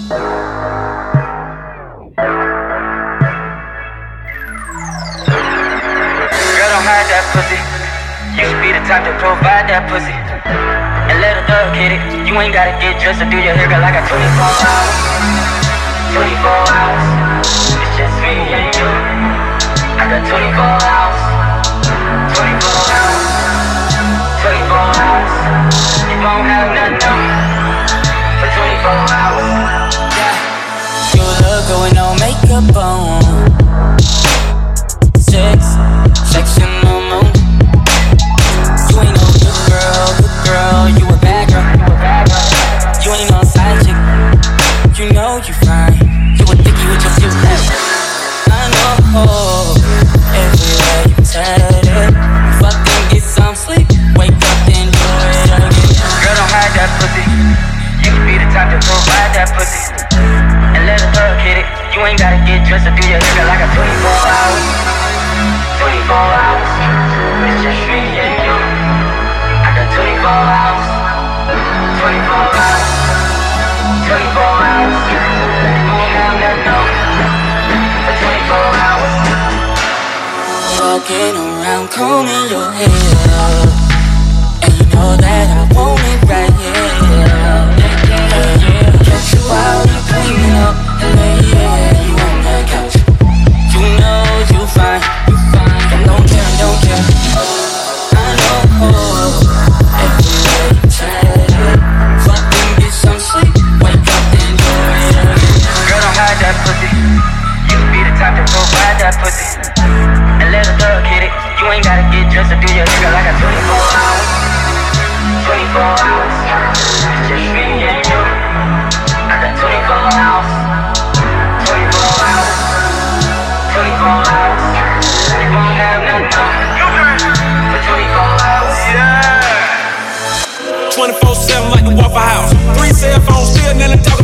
Girl, don't hide that pussy. You should be the type to provide that pussy. And let a thug hit it. You ain't gotta get dressed or do your hair, girl. I got 24 hours. 24 hours. It's just me and you. I got 24 hours. 24 hours. 24 hours. You won't have nothing on me for 24 hours. Yeah. You look good with no makeup on. Sex in the moon. You ain't no good girl, you a bad girl. You ain't no side chick, you know you fine. You a dickie with your cute ass. I know, everywhere you turn it. Fucking get some sleep, wake up and do it again. Girl, don't hide that pussy. You can be the type to provide that pussy. And let a thug hit it. You ain't gotta get dressed or do your hair, girl. I got 24 hours. 24 hours, it's just me and you. I got 24 hours, 24 hours, 24 hours. You won't have nothing on for 24 hours. Walking around combing your hair, and you know that I want it right here. Catch you out and clean it up, and lay you on the couch. You know you fine. Don't care. I know. Everywhere you turn it. Fucking get some sleep. Wake up and do it again. Girl, don't hide that pussy. You can be the type to provide that pussy. And let a thug hit it. You ain't gotta get dressed or do your hair, girl. I got 24 hours. 24 hours. It's just me and you. I got 24 hours. 24 hours. 24 hours. You won't have nothing on for 24 hours. Yeah. 24/7 like the Waffle House. 3 cell phones, still none of